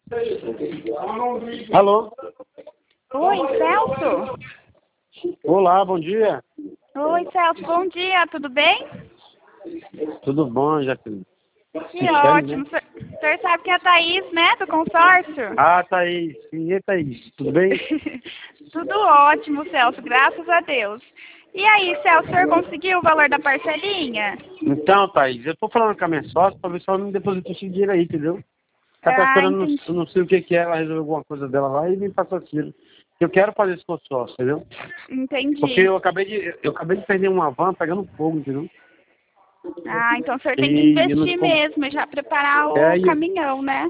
Alô? Oi, Celso? Olá, bom dia. Oi, Celso, bom dia, tudo bem? Tudo bom, Jaqueline? Que ótimo. O senhor sabe que é a Thaís, né, do consórcio? Ah, Thaís. Sim, e Thaís? Tudo bem? Tudo ótimo, Celso, graças a Deus. E aí, Celso, o senhor conseguiu o valor da parcelinha? Então, Thaís, eu tô falando com a minha sócia pra ver se ela me deposita esse dinheiro aí, entendeu? Ela tá Ah, esperando, entendi. não sei o que é, ela resolveu alguma coisa dela lá e me passou aquilo. Eu quero fazer esse consórcio, entendeu? Porque Entendi. eu acabei de perder uma van pegando fogo, entendeu? Ah, então o senhor tem que E eu não... investir mesmo e já preparar É, o caminhão, né?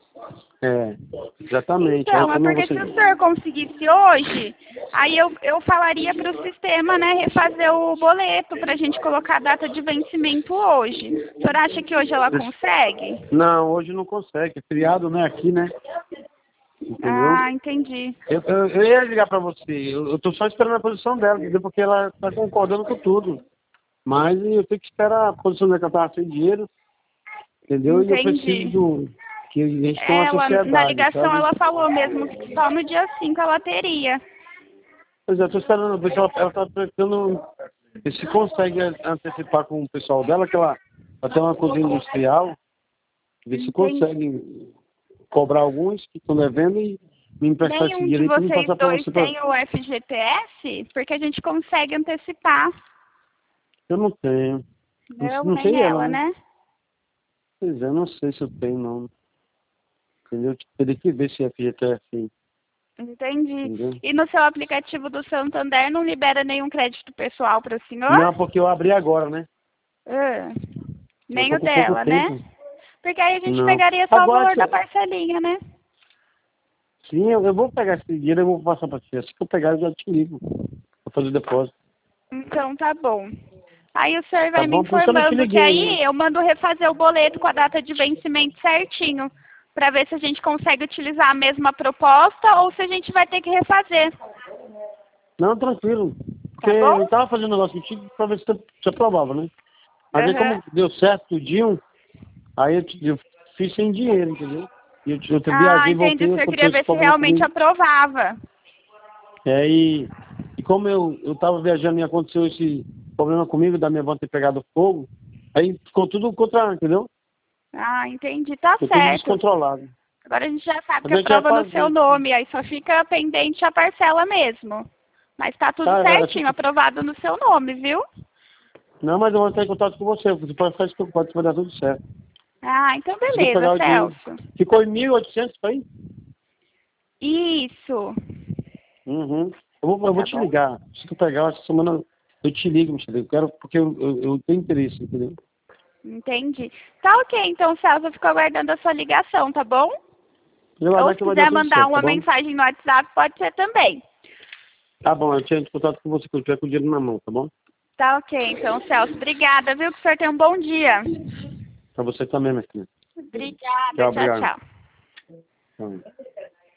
exatamente. Aí Então, é como porque você... se o senhor conseguisse hoje, aí eu falaria para o sistema, né, refazer o boleto para a gente colocar a data de vencimento hoje. O senhor acha que hoje ela consegue? Não, hoje não consegue. É feriado, né, aqui, né? Entendeu? Ah, entendi. Eu ia ligar pra você. Eu tô só esperando a posição dela, entendeu? Porque ela tá concordando com tudo. Mas eu tenho que esperar a posição dela, que ela tava sem dinheiro, entendeu? E eu preciso Entendi. que a gente tenha uma Ela, na sociedade, ligação, sabe? ela falou mesmo que só no dia 5 ela teria. Pois é, eu tô esperando, ver se ela tá tentando ver se consegue antecipar com o pessoal dela, que ela tem uma cozinha industrial, ver se Entendi. consegue cobrar alguns que estão devendo e me emprestar esse Nenhum de dinheiro aí pra me vocês passar pra dois você. tem o FGTS? Porque a gente consegue antecipar. Eu não tenho. Não, Não, não sei nem ela, ela, né? né? Pois é, não sei se eu tenho, não. Entendeu? Teria que ver se é FGTS, Entendi. entendeu? E no seu aplicativo do Santander não libera nenhum crédito pessoal para o senhor? Não, porque eu abri agora, né? Ah, Eu nem tô o com pouco dela, né? tempo. Porque aí a gente Não. pegaria só o Agora, valor da parcelinha, né? sim, eu vou pegar esse dinheiro e vou passar pra ti. Assim que eu pegar, eu já te ligo pra fazer o depósito. Então tá bom. Aí o senhor Tá vai me bom? Por isso eu não te informando que liguei, né? aí eu mando refazer o boleto com a data de vencimento certinho, para ver se a gente consegue utilizar a mesma proposta ou se a gente vai ter que refazer. Não, tranquilo. Porque Tá bom? eu tava fazendo um negócio contigo pra ver se você aprovava, né? Mas aí Aham. como deu certo tudinho, aí eu fiz sem dinheiro, entendeu? E eu Ah, viajei e entendi. O voltei, senhor queria aconteceu esse ver se problema realmente comigo. aprovava. É, e como eu tava viajando e aconteceu esse problema comigo, da minha van ter pegado fogo, aí ficou tudo contra, entendeu? Ah, entendi. Tá Ficou tudo certo. descontrolado. Agora a gente já sabe Mas que a gente vai aprova no seu fazer. nome, aí só fica pendente a parcela mesmo. Mas tá tudo Tá, certinho, aprovado no seu nome, viu? não, mas eu vou entrar em contato com você. Você pode ficar despreocupado que vai dar tudo certo. Ah, então Consegui beleza, pegar o dinheiro. Celso. Ficou em 1.800, foi? Isso. Uhum. Eu vou Tá te bom? ligar. Se tu pegar essa semana, eu te ligo, Michele. Eu quero, porque eu tenho interesse, entendeu? Entendi. Tá ok, então, Celso, eu fico aguardando a sua ligação, tá bom? Eu Ou acho se que vai dar quiser tudo mandar certo, tá uma bom? mensagem no WhatsApp, pode ser também. Tá bom, eu tinha contato com você quando eu tiver com o dinheiro na mão, tá bom? Tá ok, então, Celso. Obrigada, viu? Que o senhor tenha um bom dia. Pra você também, minha filha. Obrigada, Tchau, tchau, obrigado. tchau. Tchau.